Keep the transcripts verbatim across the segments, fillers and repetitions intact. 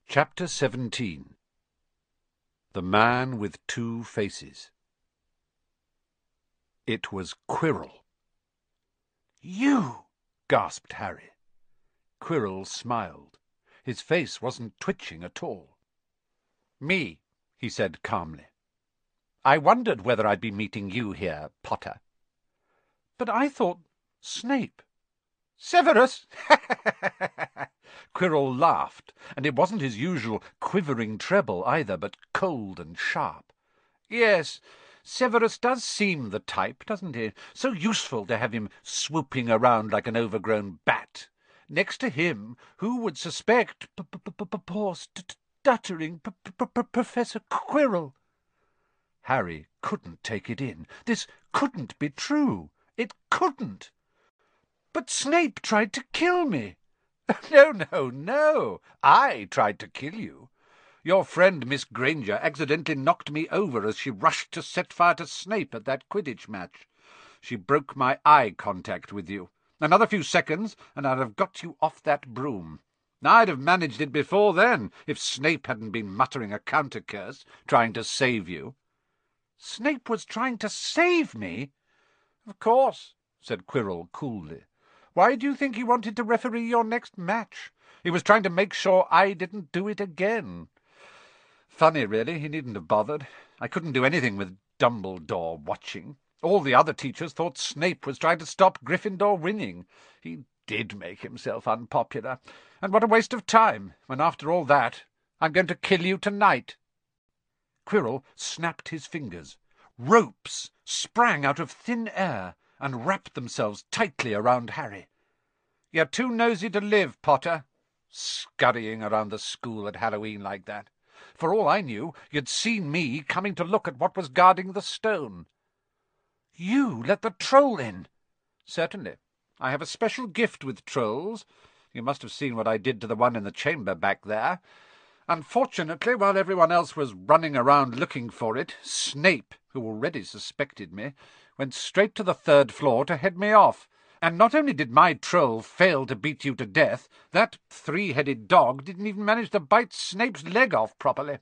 Chapter seventeen. The Man with Two Faces. It was Quirrell. "You!" gasped Harry. Quirrell smiled. His face wasn't twitching at all. "Me," he said calmly. "I wondered whether I'd be meeting you here, Potter." "But I thought Snape—" "Severus!" Quirrell laughed, and it wasn't his usual quivering treble either, but cold and sharp. "Yes, Severus does seem the type, doesn't he? So useful to have him swooping around like an overgrown bat. Next to him, who would suspect poor stuttering Professor Quirrell?" Harry couldn't take it in. This couldn't be true. It couldn't. "But Snape tried to kill me." "No, no, no. I tried to kill you. Your friend Miss Granger accidentally knocked me over as she rushed to set fire to Snape at that Quidditch match. She broke my eye contact with you. Another few seconds, and I'd have got you off that broom. I'd have managed it before then, if Snape hadn't been muttering a counter-curse, trying to save you." "Snape was trying to save me?" "Of course," said Quirrell coolly. "Why do you think he wanted to referee your next match? He was trying to make sure I didn't do it again. Funny, really. He needn't have bothered. I couldn't do anything with Dumbledore watching. All the other teachers thought Snape was trying to stop Gryffindor winning. He did make himself unpopular. And what a waste of time, when after all that, I'm going to kill you tonight." Quirrell snapped his fingers. Ropes sprang out of thin air and wrapped themselves tightly around Harry. "You're too nosy to live, Potter, scurrying around the school at Halloween like that. For all I knew, you'd seen me coming to look at what was guarding the stone." "You let the troll in?" "Certainly. I have a special gift with trolls. You must have seen what I did to the one in the chamber back there. Unfortunately, while everyone else was running around looking for it, Snape, who already suspected me, went straight to the third floor to head me off. And not only did my troll fail to beat you to death, that three-headed dog didn't even manage to bite Snape's leg off properly.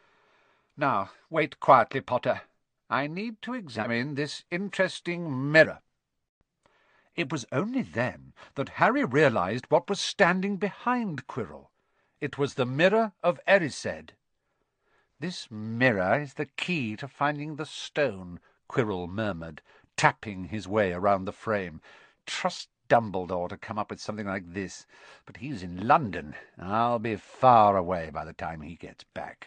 Now, wait quietly, Potter. I need to examine this interesting mirror." It was only then that Harry realized what was standing behind Quirrell. It was the Mirror of Erised. "This mirror is the key to finding the stone," Quirrell murmured, tapping his way around the frame. "Trust Dumbledore to come up with something like this. But he's in London. I'll be far away by the time he gets back."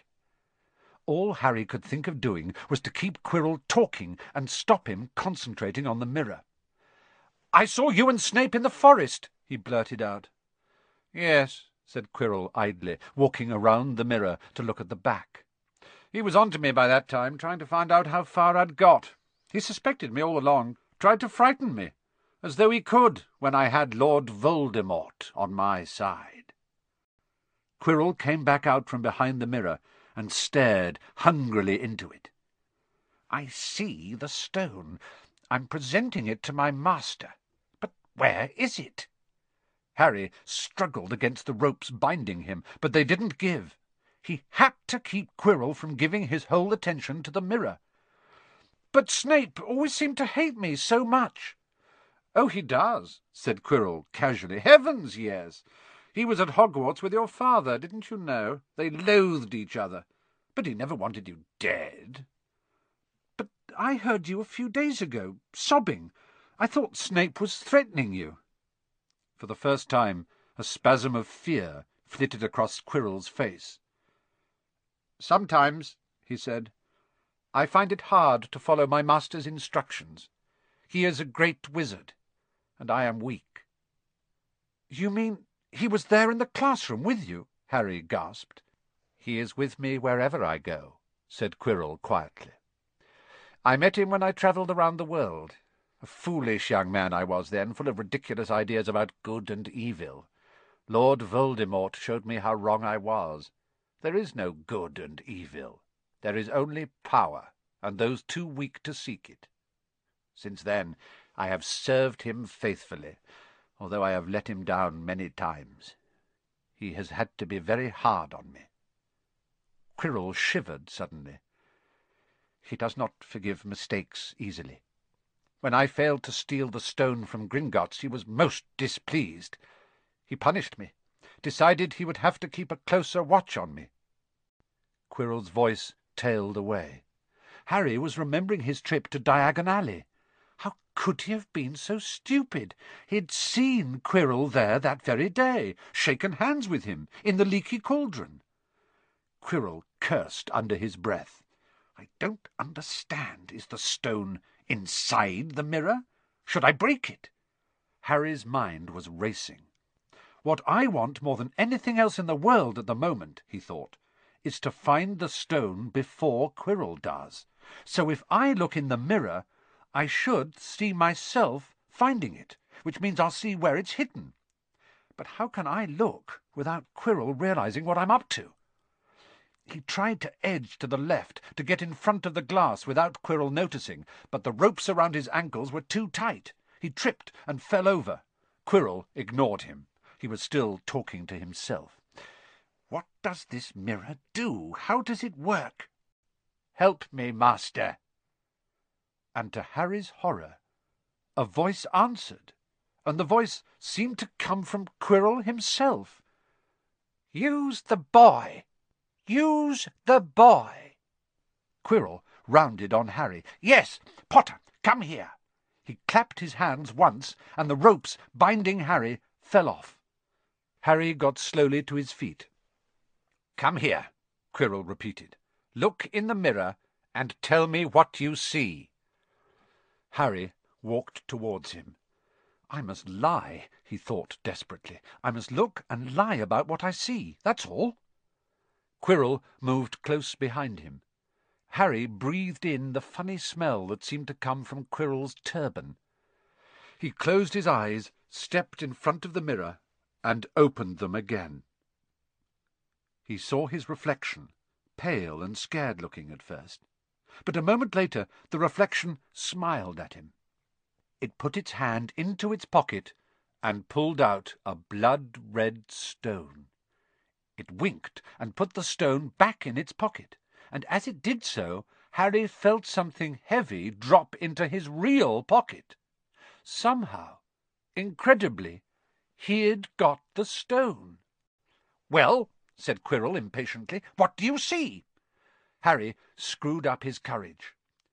All Harry could think of doing was to keep Quirrell talking and stop him concentrating on the mirror. "I saw you and Snape in the forest," he blurted out. "Yes," said Quirrell idly, walking around the mirror to look at the back. "He was on to me by that time, trying to find out how far I'd got. He suspected me all along, tried to frighten me, as though he could when I had Lord Voldemort on my side." Quirrell came back out from behind the mirror and stared hungrily into it. "I see the stone. I'm presenting it to my master. But where is it?" Harry struggled against the ropes binding him, but they didn't give. He had to keep Quirrell from giving his whole attention to the mirror. "But Snape always seemed to hate me so much." "Oh, he does," said Quirrell casually. "Heavens, yes. He was at Hogwarts with your father, didn't you know? They loathed each other. But he never wanted you dead." "But I heard you a few days ago, sobbing. I thought Snape was threatening you." For the first time, a spasm of fear flitted across Quirrell's face. "Sometimes," he said, "I find it hard to follow my master's instructions. He is a great wizard, and I am weak." "You mean he was there in the classroom with you?" Harry gasped. "He is with me wherever I go," said Quirrell quietly. "I met him when I travelled around the world. A foolish young man I was then, full of ridiculous ideas about good and evil. Lord Voldemort showed me how wrong I was. There is no good and evil. There is only power, and those too weak to seek it. Since then I have served him faithfully, although I have let him down many times. He has had to be very hard on me." Quirrell shivered suddenly. He does not forgive mistakes easily. When I failed to steal the stone from Gringotts, he was most displeased. He punished me, decided he would have to keep a closer watch on me. Quirrell's voice tailed away. Harry was remembering his trip to Diagon Alley. How could he have been so stupid? He'd seen Quirrell there that very day, shaken hands with him in the Leaky Cauldron. Quirrell cursed under his breath. "I don't understand. Is the stone inside the mirror? Should I break it?" Harry's mind was racing. "What I want more than anything else in the world at the moment," he thought, "is to find the stone before Quirrell does. So if I look in the mirror, I should see myself finding it, which means I'll see where it's hidden. But how can I look without Quirrell realizing what I'm up to?" He tried to edge to the left, to get in front of the glass without Quirrell noticing, but the ropes around his ankles were too tight. He tripped and fell over. Quirrell ignored him. He was still talking to himself. "What does this mirror do? How does it work? Help me, master." And to Harry's horror, a voice answered, and the voice seemed to come from Quirrell himself. "Use the boy! Use the boy!" Quirrell rounded on Harry. "Yes, Potter, come here." He clapped his hands once, and the ropes binding Harry fell off. Harry got slowly to his feet. "Come here," Quirrell repeated. "Look in the mirror and tell me what you see." Harry walked towards him. "I must lie," he thought desperately. "I must look and lie about what I see, that's all." Quirrell moved close behind him. Harry breathed in the funny smell that seemed to come from Quirrell's turban. He closed his eyes, stepped in front of the mirror, and opened them again. He saw his reflection, pale and scared-looking at first. But a moment later the reflection smiled at him. It put its hand into its pocket and pulled out a blood-red stone. It winked and put the stone back in its pocket, and as it did so, Harry felt something heavy drop into his real pocket. Somehow, incredibly, he'd got the stone. "Well," said Quirrell impatiently, "what do you see?" Harry screwed up his courage.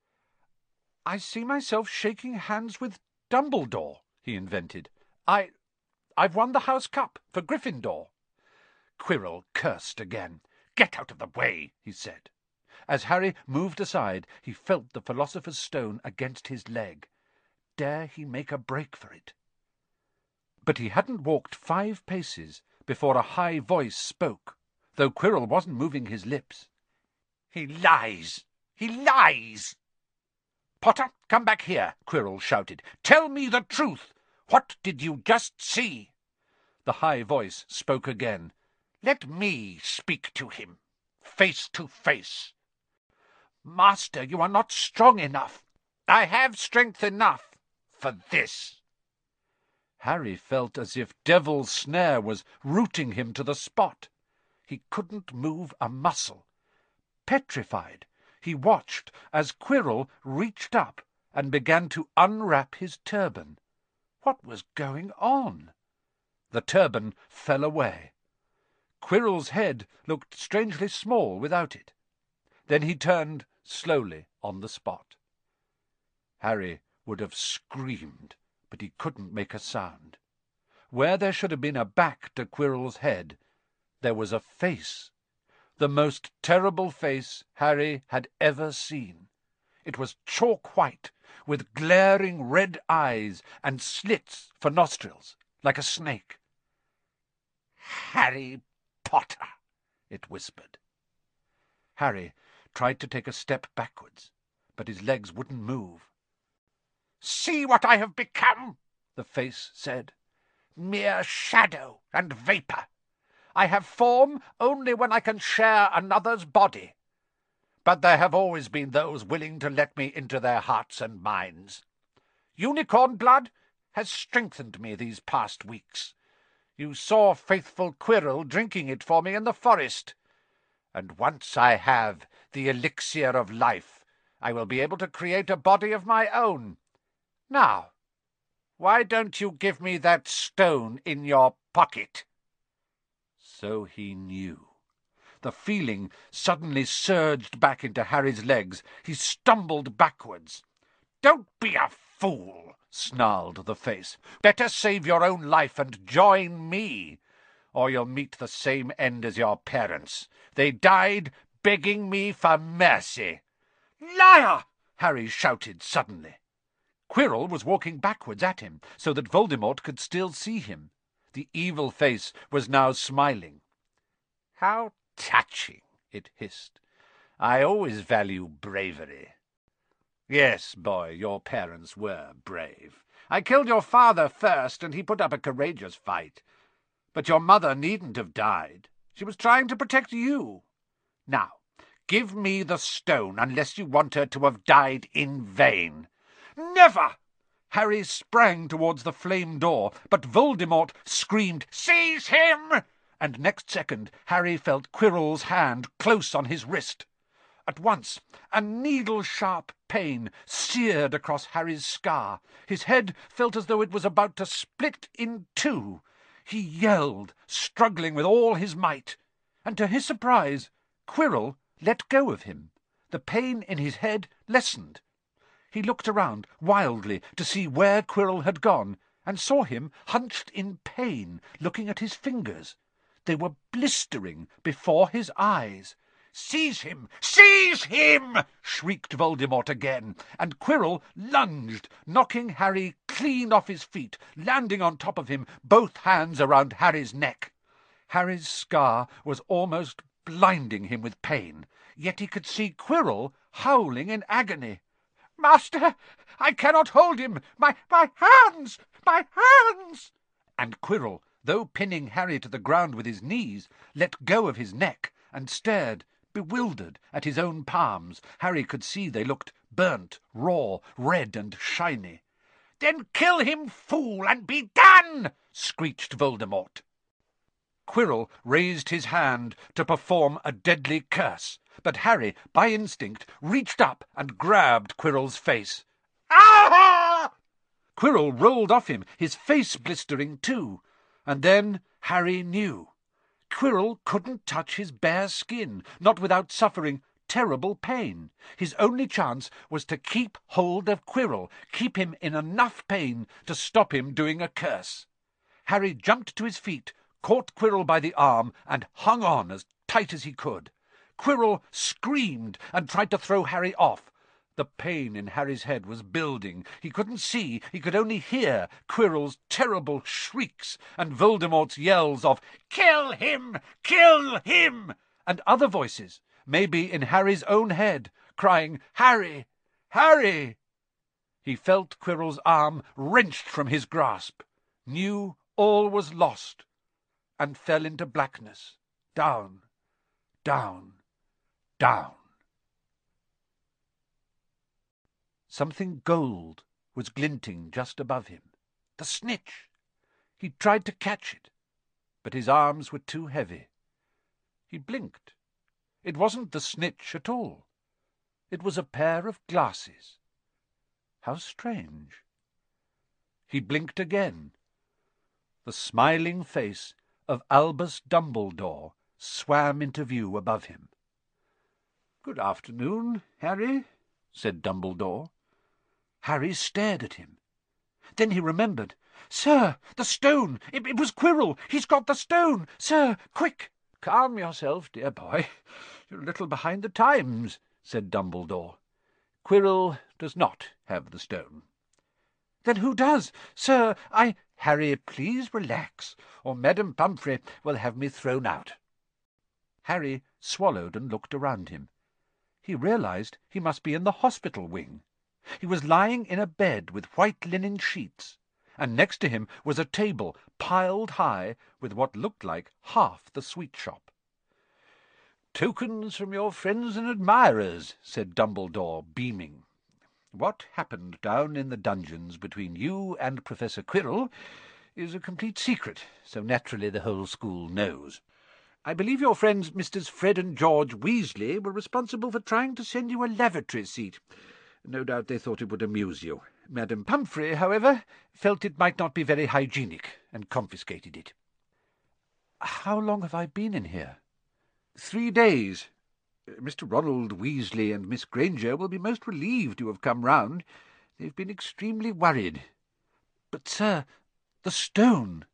"I see myself shaking hands with Dumbledore," he invented. I... I've won the House Cup for Gryffindor." Quirrell cursed again. "Get out of the way," he said. As Harry moved aside, he felt the Philosopher's Stone against his leg. Dare he make a break for it? But he hadn't walked five paces before a high voice spoke, though Quirrell wasn't moving his lips. "He lies! He lies!" "Potter, come back here," Quirrell shouted. "Tell me the truth. What did you just see?" The high voice spoke again. "Let me speak to him, face to face." "Master, you are not strong enough." "I have strength enough for this." Harry felt as if Devil's Snare was rooting him to the spot. He couldn't move a muscle. Petrified, he watched as Quirrell reached up and began to unwrap his turban. What was going on? The turban fell away. Quirrell's head looked strangely small without it. Then he turned slowly on the spot. Harry would have screamed, but he couldn't make a sound. Where there should have been a back to Quirrell's head, there was a face. The most terrible face Harry had ever seen. It was chalk-white, with glaring red eyes and slits for nostrils, like a snake. "Harry Potter," it whispered. Harry tried to take a step backwards, but his legs wouldn't move. "See what I have become," the face said. "Mere shadow and vapour. I have form only when I can share another's body. But there have always been those willing to let me into their hearts and minds. Unicorn blood has strengthened me these past weeks. You saw faithful Quirrell drinking it for me in the forest. And once I have the elixir of life, I will be able to create a body of my own. Now, why don't you give me that stone in your pocket?" So he knew. The feeling suddenly surged back into Harry's legs. He stumbled backwards. "Don't be a fool," snarled the face. "Better save your own life and join me, or you'll meet the same end as your parents. They died begging me for mercy." "Liar!" Harry shouted suddenly. Quirrell was walking backwards at him, so that Voldemort could still see him. The evil face was now smiling. "How touching," it hissed. "I always value bravery. Yes, boy, your parents were brave. I killed your father first, and he put up a courageous fight. But your mother needn't have died. She was trying to protect you. Now, give me the stone, unless you want her to have died in vain." "Never!" Harry sprang towards the flame door, but Voldemort screamed, "Seize him!" And next second Harry felt Quirrell's hand close on his wrist. At once a needle-sharp pain seared across Harry's scar. His head felt as though it was about to split in two. He yelled, struggling with all his might, and to his surprise, Quirrell let go of him. The pain in his head lessened. He looked around wildly to see where Quirrell had gone, and saw him hunched in pain, looking at his fingers. They were blistering before his eyes. "Seize him! Seize him!" shrieked Voldemort again, and Quirrell lunged, knocking Harry clean off his feet, landing on top of him, both hands around Harry's neck. Harry's scar was almost blinding him with pain, yet he could see Quirrell howling in agony. "Master, I cannot hold him! My, my hands! My hands!" And Quirrell, though pinning Harry to the ground with his knees, let go of his neck and stared, bewildered, at his own palms. Harry could see they looked burnt, raw, red and shiny. "Then kill him, fool, and be done!" screeched Voldemort. Quirrell raised his hand to perform a deadly curse, but Harry, by instinct, reached up and grabbed Quirrell's face. "Ah!" Quirrell rolled off him, his face blistering too, and then Harry knew. Quirrell couldn't touch his bare skin, not without suffering terrible pain. His only chance was to keep hold of Quirrell, keep him in enough pain to stop him doing a curse. Harry jumped to his feet, caught Quirrell by the arm, and hung on as tight as he could. Quirrell screamed and tried to throw Harry off. The pain in Harry's head was building. He couldn't see, he could only hear Quirrell's terrible shrieks and Voldemort's yells of "Kill him! Kill him!" and other voices, maybe in Harry's own head, crying, "Harry! Harry!" He felt Quirrell's arm wrenched from his grasp, knew all was lost, and fell into blackness, down, down, down. Something gold was glinting just above him. The snitch! He tried to catch it, but his arms were too heavy. He blinked. It wasn't the snitch at all. It was a pair of glasses. How strange. He blinked again. The smiling face of Albus Dumbledore swam into view above him. "Good afternoon, Harry," said Dumbledore. Harry stared at him. Then he remembered. "Sir, the stone! It, it was Quirrell! He's got the stone! Sir, quick!" "Calm yourself, dear boy. You're a little behind the times," said Dumbledore. "Quirrell does not have the stone." "Then who does? Sir, I—" "Harry, please relax, or Madame Pomfrey will have me thrown out." Harry swallowed and looked around him. He realized he must be in the hospital wing. He was lying in a bed with white linen sheets, and next to him was a table piled high with what looked like half the sweet shop. "Tokens from your friends and admirers," said Dumbledore, beaming. "What happened down in the dungeons between you and Professor Quirrell is a complete secret, so naturally the whole school knows. I believe your friends Misters Fred and George Weasley were responsible for trying to send you a lavatory seat. No doubt they thought it would amuse you. Madame Pumphrey, however, felt it might not be very hygienic, and confiscated it. How long have I been in here? Three days. Mister Ronald Weasley and Miss Granger will be most relieved you have come round. They've been extremely worried. But, sir, the stone.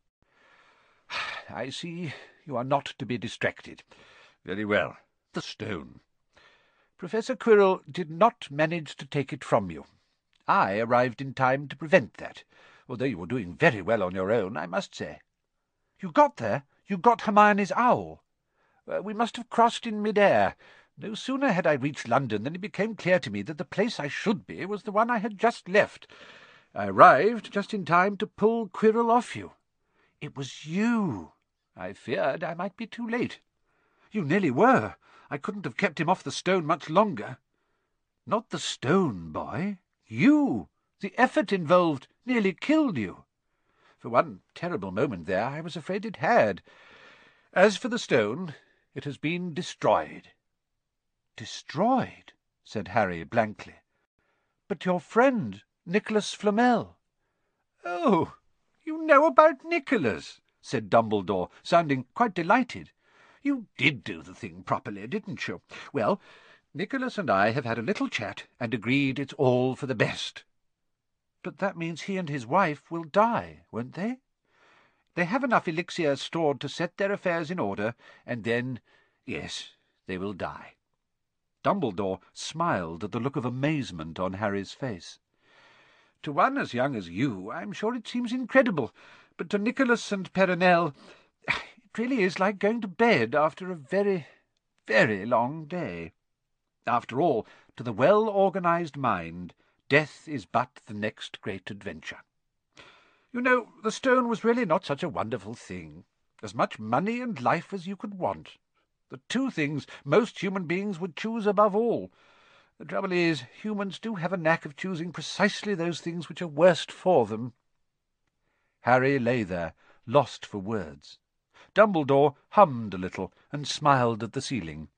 I see you are not to be distracted. Very well. The stone. Professor Quirrell did not manage to take it from you. I arrived in time to prevent that, although you were doing very well on your own, I must say. You got there? You got Hermione's owl? Uh, we must have crossed in mid-air. No sooner had I reached London than it became clear to me that the place I should be was the one I had just left. I arrived just in time to pull Quirrell off you. It was you. I feared I might be too late. You nearly were. I couldn't have kept him off the stone much longer. Not the stone, boy. You. The effort involved nearly killed you. For one terrible moment there I was afraid it had. As for the stone, it has been destroyed. Destroyed? Said Harry blankly. But your friend, Nicholas Flamel. Oh, you know about Nicholas, said Dumbledore, sounding quite delighted. You did do the thing properly, didn't you? Well, Nicholas and I have had a little chat and agreed it's all for the best. But that means he and his wife will die, won't they? They have enough elixir stored to set their affairs in order, and then, yes, they will die. Dumbledore smiled at the look of amazement on Harry's face. To one as young as you, I'm sure it seems incredible, but to Nicholas and Perenelle, it really is like going to bed after a very, very long day. After all, to the well-organized mind, death is but the next great adventure. You know, the stone was really not such a wonderful thing. As much money and life as you could want. The two things most human beings would choose above all. The trouble is, humans do have a knack of choosing precisely those things which are worst for them. Harry lay there, lost for words. Dumbledore hummed a little and smiled at the ceiling.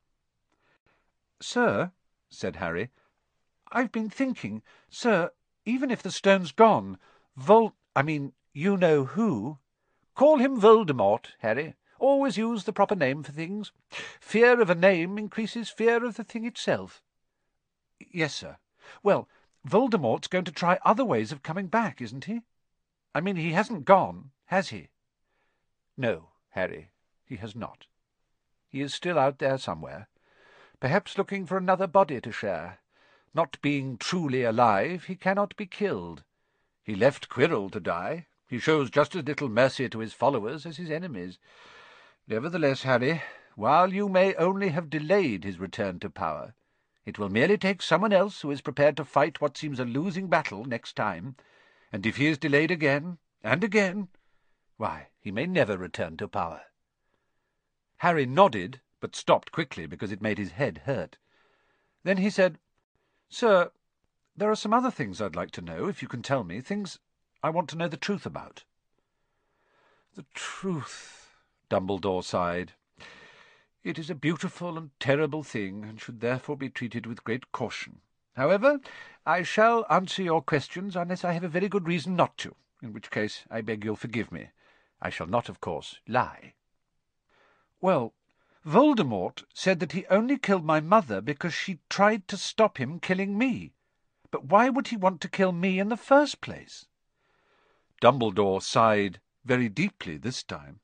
"Sir," said Harry, "I've been thinking, sir, even if the stone's gone, Vol... I mean, you-know-who... Call him Voldemort, Harry. Always use the proper name for things. Fear of a name increases fear of the thing itself." "Yes, sir. Well, Voldemort's going to try other ways of coming back, isn't he? I mean, he hasn't gone, has he?" "No, Harry, he has not. He is still out there somewhere, perhaps looking for another body to share. Not being truly alive, he cannot be killed. He left Quirrell to die. He shows just as little mercy to his followers as his enemies. Nevertheless, Harry, while you may only have delayed his return to power, it will merely take someone else who is prepared to fight what seems a losing battle next time, and if he is delayed again, and again, why, he may never return to power." Harry nodded, but stopped quickly because it made his head hurt. Then he said, "Sir, there are some other things I'd like to know, if you can tell me, things I want to know the truth about." "The truth," Dumbledore sighed. "It is a beautiful and terrible thing, and should therefore be treated with great caution. However, I shall answer your questions unless I have a very good reason not to, in which case I beg you'll forgive me. I shall not, of course, lie." "Well, Voldemort said that he only killed my mother because she tried to stop him killing me. But why would he want to kill me in the first place?" Dumbledore sighed very deeply this time.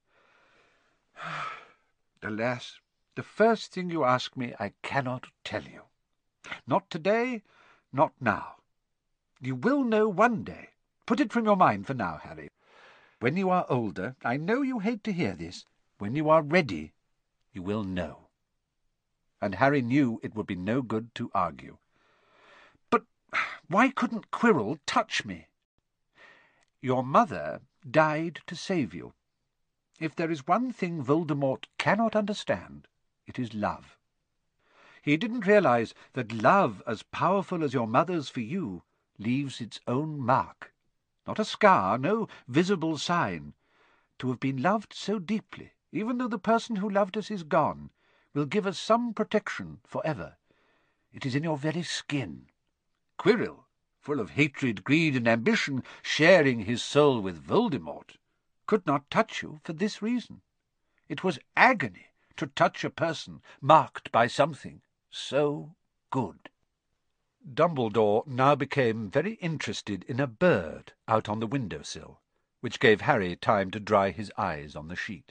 "Alas, the first thing you ask me I cannot tell you. Not today, not now. You will know one day. Put it from your mind for now, Harry. When you are older, I know you hate to hear this, when you are ready, you will know." And Harry knew it would be no good to argue. "But why couldn't Quirrell touch me?" "Your mother died to save you. If there is one thing Voldemort cannot understand, it is love. He didn't realize that love as powerful as your mother's for you leaves its own mark. not a scar, no visible sign. To have been loved so deeply, even though the person who loved us is gone, will give us some protection for ever. It is in your very skin. Quirrell, full of hatred, greed, and ambition, sharing his soul with Voldemort, could not touch you for this reason. It was agony to touch a person marked by something so good. Dumbledore now became very interested in a bird out on the window-sill, which gave Harry time to dry his eyes on the sheet.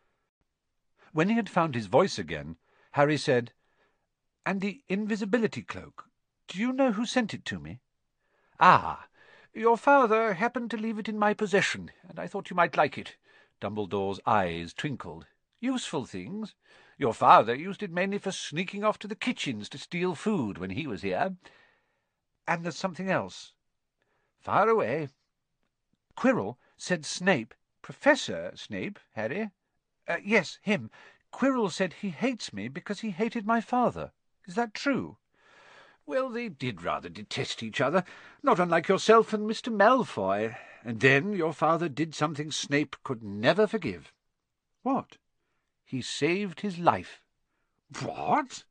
When he had found his voice again, Harry said, "And the invisibility cloak, do you know who sent it to me?" "Ah, your father happened to leave it in my possession, and I thought you might like it." Dumbledore's eyes twinkled. "Useful things. Your father used it mainly for sneaking off to the kitchens to steal food when he was here. And there's something else." "Fire away." "Quirrell said Snape—" "Professor Snape, Harry?" Uh, yes, him. Quirrell said he hates me because he hated my father. Is that true?" "Well, they did rather detest each other, not unlike yourself and Mister Malfoy. And then your father did something Snape could never forgive." "What?" "He saved his life." "What?"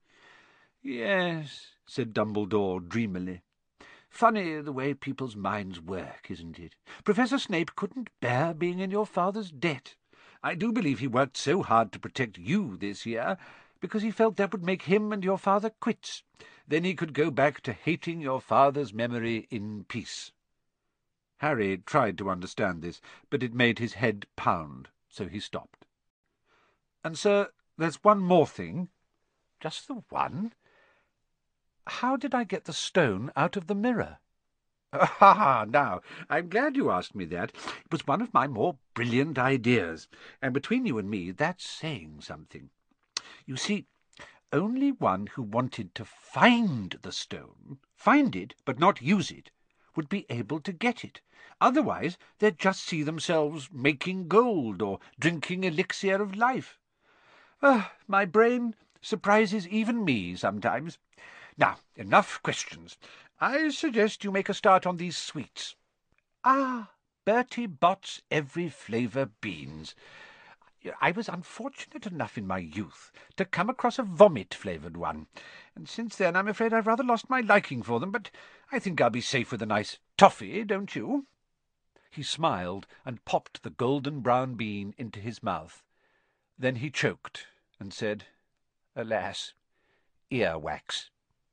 "Yes," said Dumbledore dreamily. "Funny the way people's minds work, isn't it? Professor Snape couldn't bear being in your father's debt. I do believe he worked so hard to protect you this year, because he felt that would make him and your father quits. Then he could go back to hating your father's memory in peace." Harry tried to understand this, but it made his head pound, so he stopped. "And, sir, there's one more thing." "Just the one?" "How did I get the stone out of the mirror?" "Ah, now, I'm glad you asked me that. It was one of my more brilliant ideas, and between you and me, that's saying something. You see, only one who wanted to find the stone, find it but not use it, would be able to get it. Otherwise they'd just see themselves making gold or drinking elixir of life. Ah, my brain surprises even me sometimes. Now, enough questions. I suggest you make a start on these sweets. Ah, Bertie Bott's every flavour beans. I was unfortunate enough in my youth to come across a vomit-flavoured one, and since then I'm afraid I've rather lost my liking for them, but I think I'll be safe with a nice toffee, don't you?" He smiled and popped the golden-brown bean into his mouth. Then he choked and said, "Alas, ear-wax."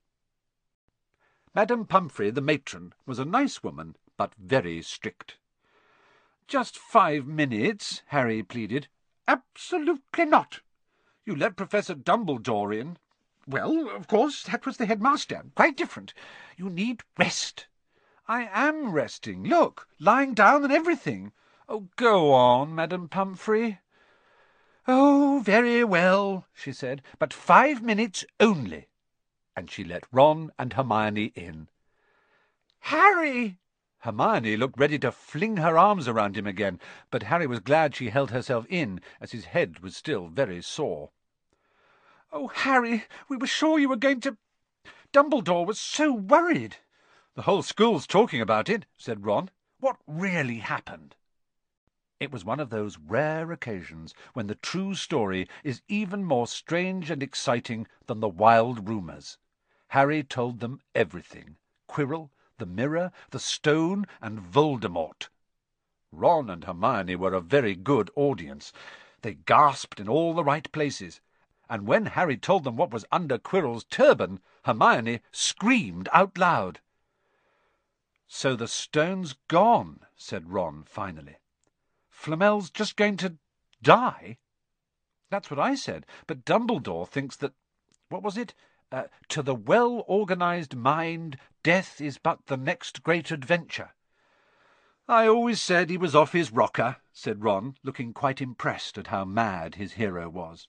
Madame Pumphrey, the matron, was a nice woman, but very strict. "Just five minutes," Harry pleaded. "Absolutely not. You let Professor Dumbledore in." "Well, of course, that was the headmaster. Quite different. You need rest." "I am resting. Look, lying down and everything." "Oh, go on, Madame Pumphrey." "Oh, very well," she said, "but five minutes only." And she let Ron and Hermione in. "Harry!" Hermione looked ready to fling her arms around him again, but Harry was glad she held herself in, as his head was still very sore. "Oh, Harry, we were sure you were going to... Dumbledore was so worried." "The whole school's talking about it," said Ron. "What really happened?" It was one of those rare occasions when the true story is even more strange and exciting than the wild rumours. Harry told them everything. Quirrell, the mirror, the stone, and Voldemort. Ron and Hermione were a very good audience. They gasped in all the right places, and when Harry told them what was under Quirrell's turban, Hermione screamed out loud. "So the stone's gone," said Ron finally. "Flamel's just going to die?" "That's what I said, but Dumbledore thinks that... What was it? Uh, to the well-organised mind, death is but the next great adventure." "I always said he was off his rocker," said Ron, looking quite impressed at how mad his hero was.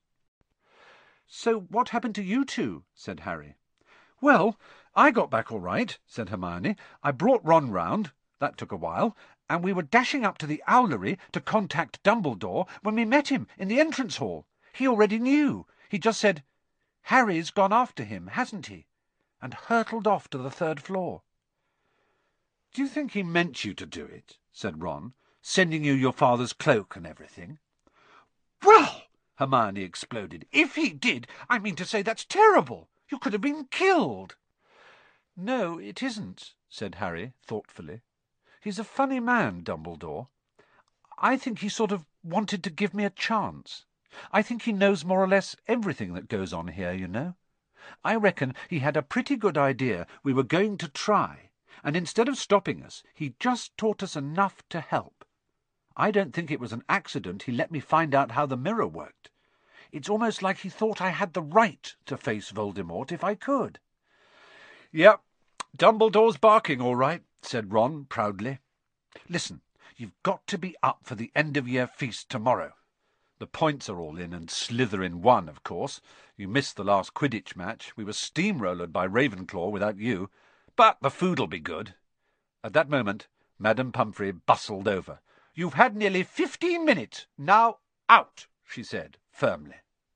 "So what happened to you two?" said Harry. "Well, I got back all right," said Hermione. "I brought Ron round. That took a while. And we were dashing up to the owlery to contact Dumbledore when we met him in the entrance hall. He already knew. He just said, 'Harry's gone after him, hasn't he?' and hurtled off to the third floor." "Do you think he meant you to do it?" said Ron, "sending you your father's cloak and everything." "Well," Hermione exploded, "if he did, I mean to say that's terrible. You could have been killed." "No, it isn't," said Harry thoughtfully. "He's a funny man, Dumbledore. I think he sort of wanted to give me a chance. I think he knows more or less everything that goes on here, you know. I reckon he had a pretty good idea we were going to try, and instead of stopping us, he just taught us enough to help. I don't think it was an accident he let me find out how the mirror worked. It's almost like he thought I had the right to face Voldemort if I could." "Yep, Dumbledore's barking all right," said Ron proudly. "Listen, you've got to be up for the end-of-year feast tomorrow. The points are all in, and Slytherin won, of course. You missed the last Quidditch match. We were steamrollered by Ravenclaw without you. But the food'll be good." At that moment, Madame Pomfrey bustled over. "You've had nearly fifteen minutes. Now out," she said firmly.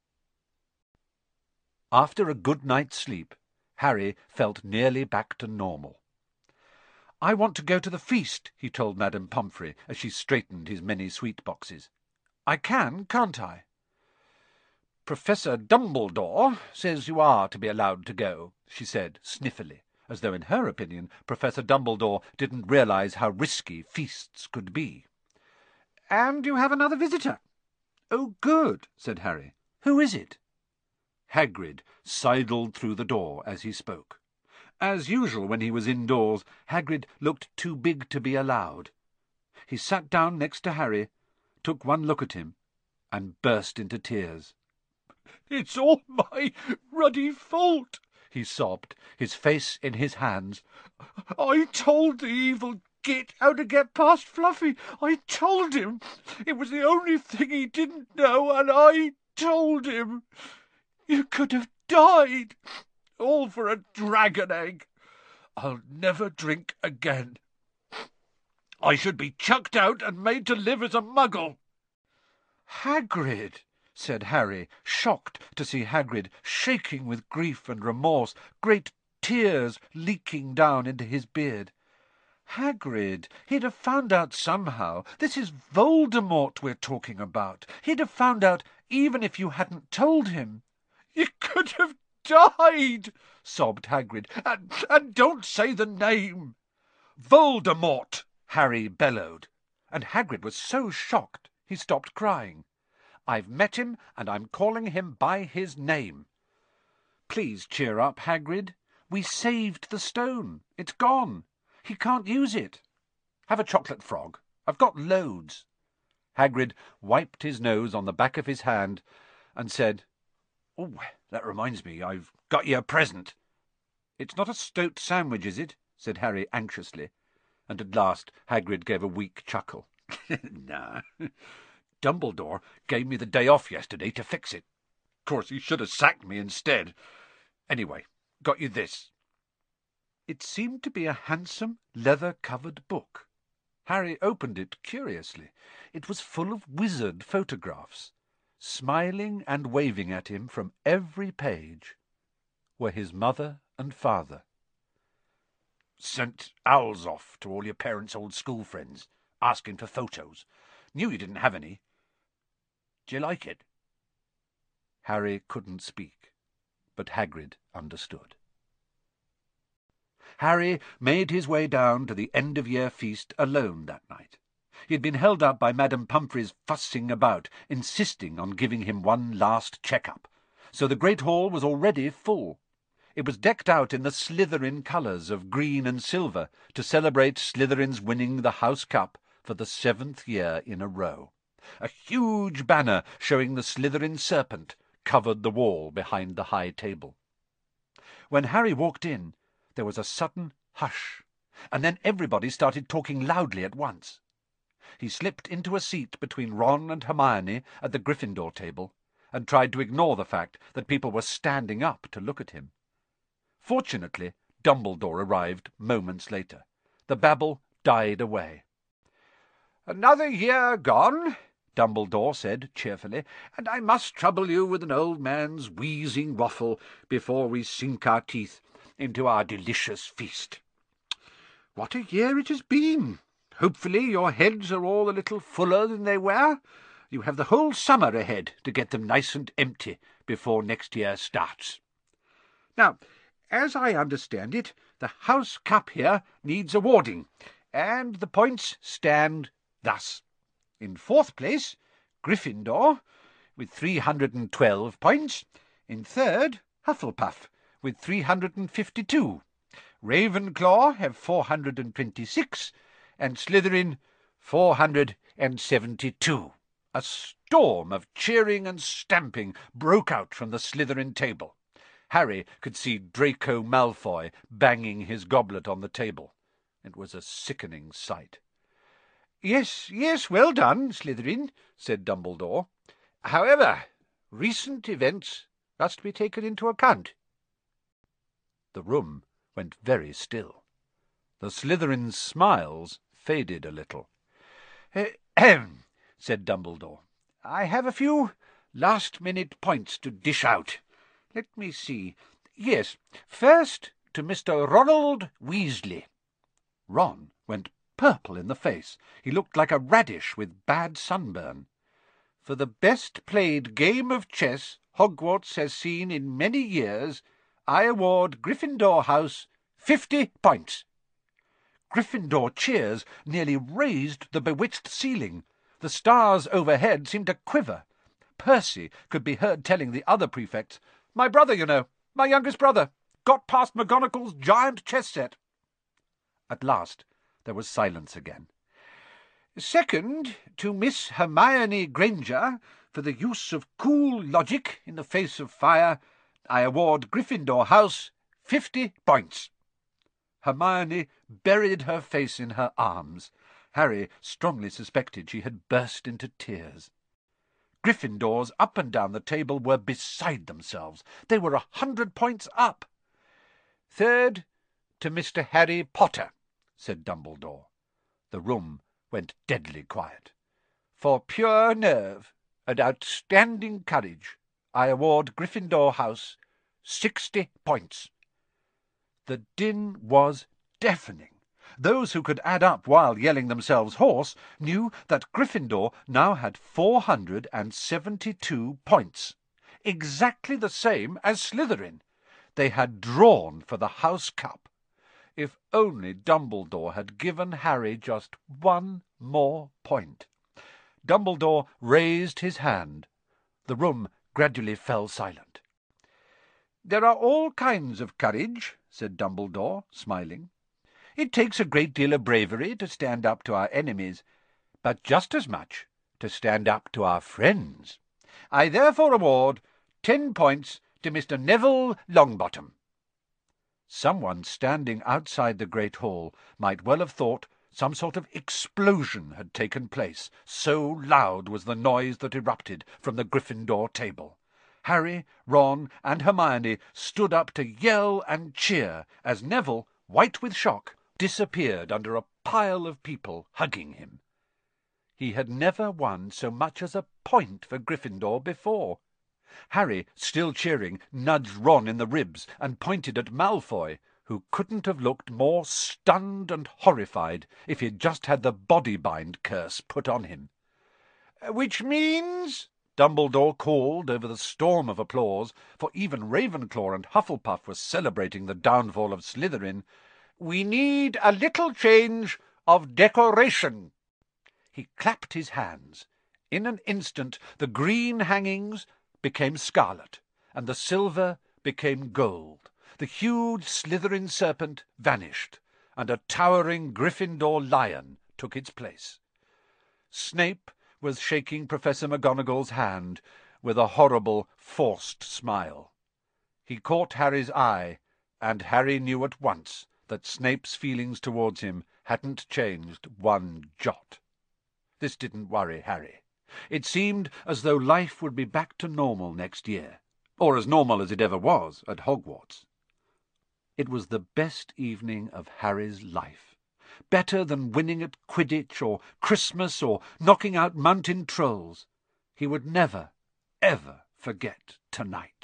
After a good night's sleep, Harry felt nearly back to normal. "I want to go to the feast," he told Madame Pomfrey as she straightened his many sweet boxes. "I can, can't I?" "Professor Dumbledore says you are to be allowed to go," she said sniffily, as though in her opinion Professor Dumbledore didn't realize how risky feasts could be. "And you have another visitor." "Oh, good," said Harry. "Who is it?" Hagrid sidled through the door as he spoke. As usual when he was indoors, Hagrid looked too big to be allowed. He sat down next to Harry, took one look at him, and burst into tears. "It's all my ruddy fault," he sobbed, his face in his hands. "I told the evil git how to get past Fluffy. I told him. It was the only thing he didn't know, and I told him. You could have died, all for a dragon egg. I'll never drink again. I should be chucked out and made to live as a muggle." "Hagrid," said Harry, shocked to see Hagrid shaking with grief and remorse, great tears leaking down into his beard. "Hagrid, he'd have found out somehow. This is Voldemort we're talking about. He'd have found out even if you hadn't told him." "You could have died," sobbed Hagrid, and, and don't say the name." "Voldemort!" Harry bellowed, and Hagrid was so shocked he stopped crying. "I've met him, and I'm calling him by his name. Please cheer up, Hagrid. We saved the stone. It's gone. He can't use it. Have a chocolate frog. I've got loads." Hagrid wiped his nose on the back of his hand and said, "Oh, that reminds me, I've got you a present." "It's not a stoat sandwich, is it?" said Harry anxiously, and at last Hagrid gave a weak chuckle. "Nah. Dumbledore gave me the day off yesterday to fix it. Of course, he should have sacked me instead. Anyway, got you this." It seemed to be a handsome, leather-covered book. Harry opened it curiously. It was full of wizard photographs. Smiling and waving at him from every page were his mother and father. "Sent owls off to all your parents' old school friends, asking for photos. Knew you didn't have any. Do you like it?" Harry couldn't speak, but Hagrid understood. Harry made his way down to the end-of-year feast alone that night. He had been held up by Madame Pomfrey's fussing about, insisting on giving him one last check-up, so the great hall was already full. It was decked out in the Slytherin colours of green and silver to celebrate Slytherin's winning the House Cup for the seventh year in a row. A huge banner showing the Slytherin serpent covered the wall behind the high table. When Harry walked in, there was a sudden hush, and then everybody started talking loudly at once. He slipped into a seat between Ron and Hermione at the Gryffindor table, and tried to ignore the fact that people were standing up to look at him. Fortunately, Dumbledore arrived moments later. The babble died away. "Another year gone," Dumbledore said cheerfully, "and I must trouble you with an old man's wheezing waffle before we sink our teeth into our delicious feast. What a year it has been! Hopefully your heads are all a little fuller than they were. You have the whole summer ahead to get them nice and empty before next year starts. Now, as I understand it, the House Cup here needs awarding, and the points stand thus. In fourth place, Gryffindor, with three hundred and twelve points. In third, Hufflepuff, with three hundred and fifty-two. Ravenclaw have four hundred and twenty-six, and Slytherin four hundred and seventy-two. A storm of cheering and stamping broke out from the Slytherin table. Harry could see Draco Malfoy banging his goblet on the table. It was a sickening sight. "Yes, yes, well done, Slytherin," said Dumbledore. "However, recent events must be taken into account." The room went very still. The Slytherin's smiles faded a little. "Ahem," said Dumbledore. "I have a few last-minute points to dish out. Let me see. Yes, first to Mister Ronald Weasley." Ron went purple in the face. He looked like a radish with bad sunburn. "For the best-played game of chess Hogwarts has seen in many years, I award Gryffindor House fifty points." Gryffindor cheers nearly raised the bewitched ceiling. The stars overhead seemed to quiver. Percy could be heard telling the other prefects, "My brother, you know, my youngest brother, got past McGonagall's giant chess set." At last there was silence again. "Second, to Miss Hermione Granger, for the use of cool logic in the face of fire, I award Gryffindor House fifty points." Hermione buried her face in her arms. Harry strongly suspected she had burst into tears. Gryffindors up and down the table were beside themselves. They were a hundred points up. "Third, to Mister Harry Potter," said Dumbledore. The room went deadly quiet. "For pure nerve and outstanding courage, I award Gryffindor House sixty points." The din was deafening. Those who could add up while yelling themselves hoarse knew that Gryffindor now had four hundred and seventy-two points, exactly the same as Slytherin. They had drawn for the House Cup. If only Dumbledore had given Harry just one more point. Dumbledore raised his hand. The room gradually fell silent. "There are all kinds of courage," said Dumbledore, smiling. "It takes a great deal of bravery to stand up to our enemies, but just as much to stand up to our friends. I therefore award ten points to Mister Neville Longbottom." Someone standing outside the great hall might well have thought some sort of explosion had taken place, so loud was the noise that erupted from the Gryffindor table. Harry, Ron, and Hermione stood up to yell and cheer as Neville, white with shock, disappeared under a pile of people hugging him. He had never won so much as a point for Gryffindor before. Harry, still cheering, nudged Ron in the ribs and pointed at Malfoy, who couldn't have looked more stunned and horrified if he'd just had the body-bind curse put on him. "Which means," Dumbledore called over the storm of applause, for even Ravenclaw and Hufflepuff were celebrating the downfall of Slytherin, "we need a little change of decoration." He clapped his hands. In an instant the green hangings became scarlet, and the silver became gold. The huge Slytherin serpent vanished, and a towering Gryffindor lion took its place. Snape was shaking Professor McGonagall's hand with a horrible, forced smile. He caught Harry's eye, and Harry knew at once that Snape's feelings towards him hadn't changed one jot. This didn't worry Harry. It seemed as though life would be back to normal next year, or as normal as it ever was at Hogwarts. It was the best evening of Harry's life, better than winning at Quidditch or Christmas or knocking out mountain trolls. He would never, ever forget tonight.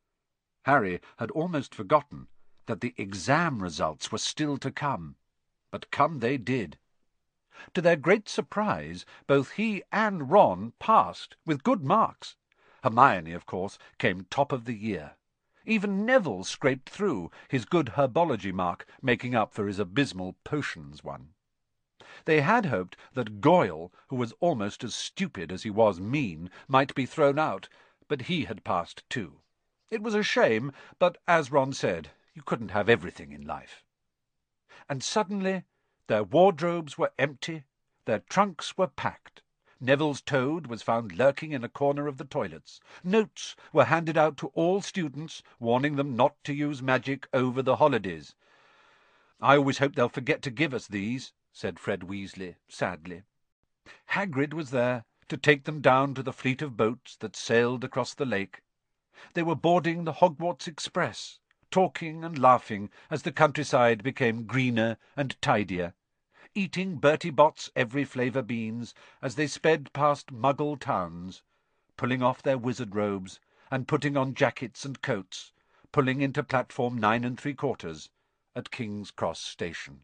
Harry had almost forgotten that the exam results were still to come. but come they did. To their great surprise, both he and Ron passed, with good marks. Hermione, of course, came top of the year. Even Neville scraped through, his good herbology mark making up for his abysmal potions one. They had hoped that Goyle, who was almost as stupid as he was mean, might be thrown out, but he had passed too. It was a shame, but, as Ron said, you couldn't have everything in life. And suddenly their wardrobes were empty, their trunks were packed. Neville's toad was found lurking in a corner of the toilets. Notes were handed out to all students, warning them not to use magic over the holidays. "I always hope they'll forget to give us these," said Fred Weasley, sadly. Hagrid was there to take them down to the fleet of boats that sailed across the lake. They were boarding the Hogwarts Express, talking and laughing as the countryside became greener and tidier, eating Bertie Bott's every flavour beans as they sped past Muggle towns, pulling off their wizard robes and putting on jackets and coats, pulling into platform nine and three quarters at King's Cross Station.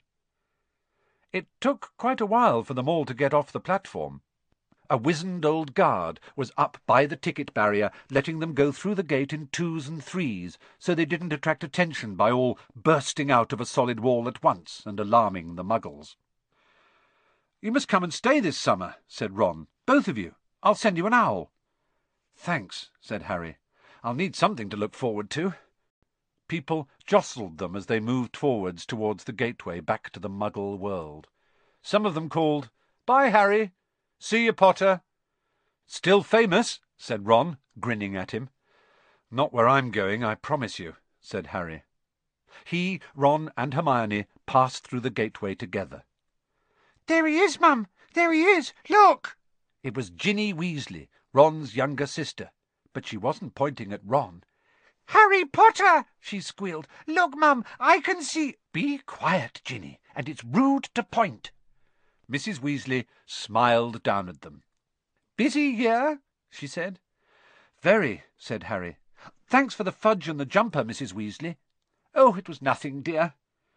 It took quite a while for them all to get off the platform. A wizened old guard was up by the ticket barrier, letting them go through the gate in twos and threes, so they didn't attract attention by all bursting out of a solid wall at once and alarming the Muggles. "You must come and stay this summer," said Ron. "Both of you. I'll send you an owl." "Thanks," said Harry. "I'll need something to look forward to." People jostled them as they moved forwards towards the gateway back to the Muggle world. Some of them called, "Bye, Harry. See you, Potter." "Still famous," said Ron, grinning at him. "Not where I'm going, I promise you," said Harry. He, Ron, and Hermione passed through the gateway together. "There he is, Mum! There he is! Look!" It was Ginny Weasley, Ron's younger sister, but she wasn't pointing at Ron. "Harry Potter!" she squealed. "Look, Mum, I can see—" "Be quiet, Ginny, and it's rude to point." Missus Weasley smiled down at them. "Busy here?" she said. "Very," said Harry. "Thanks for the fudge and the jumper, Missus Weasley." "Oh, it was nothing, dear."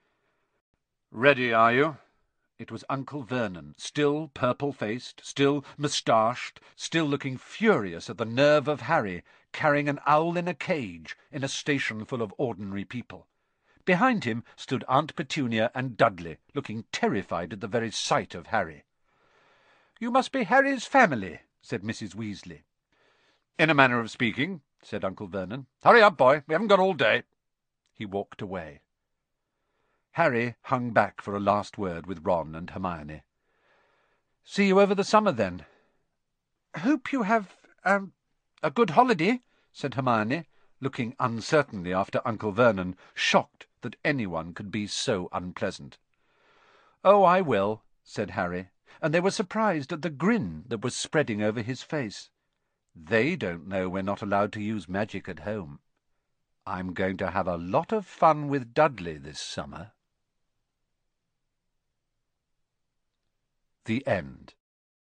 "Ready, are you?" It was Uncle Vernon, still purple-faced, still moustached, still looking furious at the nerve of Harry, carrying an owl in a cage in a station full of ordinary people. Behind him stood Aunt Petunia and Dudley, looking terrified at the very sight of Harry. "You must be Harry's family," said Missus Weasley. "In a manner of speaking," said Uncle Vernon. "Hurry up, boy. We haven't got all day." He walked away. Harry hung back for a last word with Ron and Hermione. "See you over the summer, then." "Hope you have a, a good holiday," said Hermione, looking uncertainly after Uncle Vernon, shocked that anyone could be so unpleasant. "Oh, I will," said Harry, and they were surprised at the grin that was spreading over his face. "They don't know we're not allowed to use magic at home. I'm going to have a lot of fun with Dudley this summer." The End.